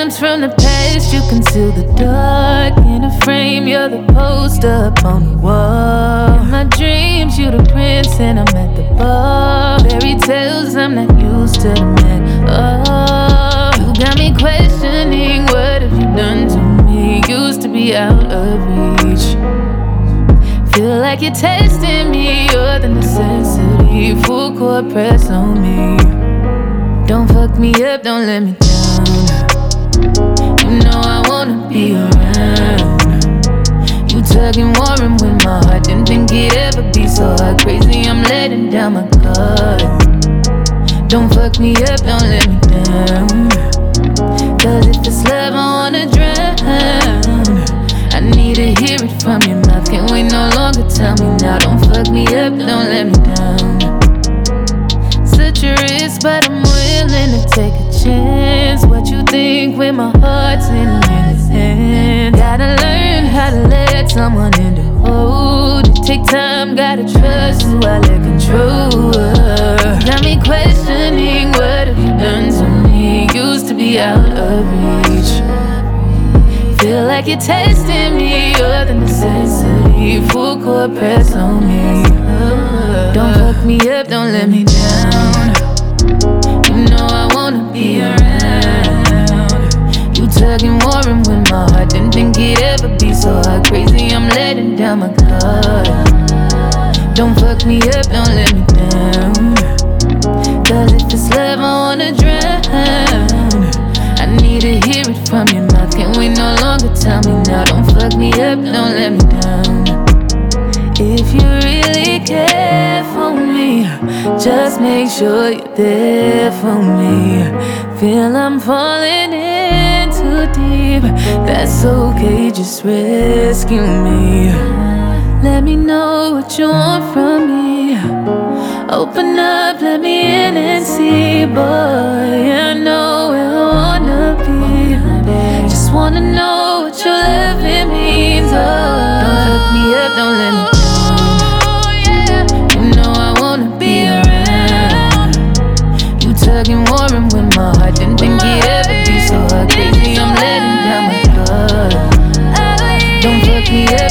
Items from the past, you conceal the dark. In a frame, you're the poster up on the wall. In my dreams, you the prince and I'm at the bar. Fairy tales, I'm not used to the man. Oh, you got me questioning, what have you done to me? Used to be out of reach. Feel like you're testing me, you're the necessity. Full court press on me. Don't fuck me up, don't let me down. You know I wanna be around. You tugging, warring with my heart. Didn't think it'd ever be so hard. Crazy, I'm letting down my guard. Don't fuck me up, don't let me down. Cause if it's love, I wanna drown. I need to hear it from your mouth. Can't wait no longer, tell me now. Don't fuck me up, don't let me down. Such a risk, but I'm willing to take a chance. What you think when my heart's in his hand? Gotta learn how to let someone in to hold it. Take time, gotta trust who I let control. Got me questioning, what have you done to me? Used to be out of reach. Feel like you're testing me, you're the necessity. Full court press on me. Don't fuck me up, don't let me down. You know I wanna be around. You tugging, warring with my heart. Didn't think it'd ever be so hard. Crazy, I'm letting down my guard. Don't fuck me up, don't let me down. Cause if it's love, I wanna drown. I need to hear it from your mouth. Can't wait no longer, tell me now. Don't fuck me up, don't let me down. If you really care for me, just make sure you're there for me. Feel I'm falling in too deep. That's okay, just rescue me. Let me know what you want from me. Open up, let me in and see. Boy, I know where I wanna be. Just wanna know what your loving means. Oh, don't fuck me up, don't let me down. You know I wanna be around. You tugging, warring with my heart. Didn't think it'd ever be so hard. Crazy, I'm letting down my guard. Don't fuck me up,